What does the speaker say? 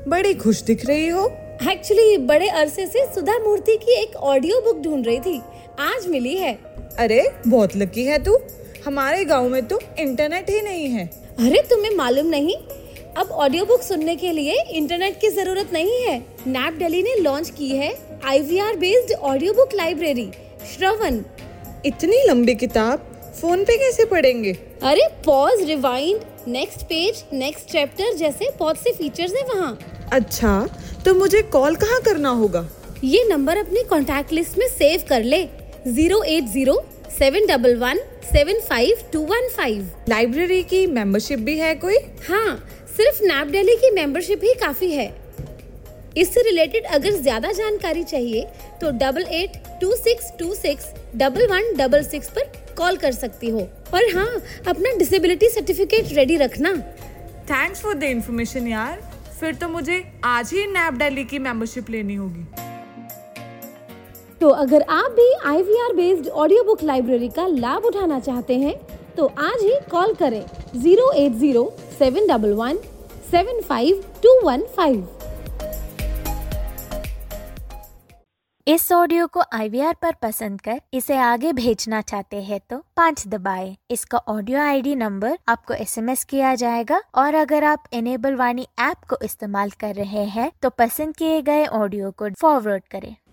बड़ी खुश दिख रही हो। एक्चुअली बड़े अरसे से सुधा मूर्ति की एक ऑडियो बुक ढूंढ रही थी, आज मिली है। अरे बहुत लकी है तू, हमारे गांव में तो इंटरनेट ही नहीं है। अरे तुम्हें मालूम नहीं, अब ऑडियो बुक सुनने के लिए इंटरनेट की जरूरत नहीं है। नैप दिल्ली ने लॉन्च की है IVR based audio book library Shravan. इतनी लंबी किताब फोन पे कैसे पढ़ेंगे? अरे pause, rewind, next page, next chapter जैसे बहुत से फीचर्स हैं वहाँ। अच्छा, तो मुझे कॉल कहाँ करना होगा? ये नंबर अपनी कॉन्टैक्ट लिस्ट में सेव कर ले, 080-711-75215। लाइब्रेरी की मेंबरशिप भी है कोई? हाँ, सिर्फ नैप दिल्ली की मेंबरशिप ही काफी है। इससे रिलेटेड अगर ज्यादा जानकारी चाहिए तो 8826261166 पर कॉल कर सकती हो। और हाँ, अपना डिसेबिलिटी सर्टिफिकेट रेडी रखना। थैंक्स फॉर द इन्फॉर्मेशन यार, फिर तो मुझे आज ही नैप दिल्ली की मेंबरशिप लेनी होगी। तो अगर आप भी IVR based audio book library का लाभ उठाना चाहते हैं तो आज ही कॉल करें 080-711-75215। इस ऑडियो को IVR पर पसंद कर इसे आगे भेजना चाहते हैं तो 5 दबाएं। इसका ऑडियो ID नंबर आपको SMS किया जाएगा और अगर आप इनेबल वाणी ऐप को इस्तेमाल कर रहे हैं तो पसंद किए गए ऑडियो को फॉरवर्ड करें।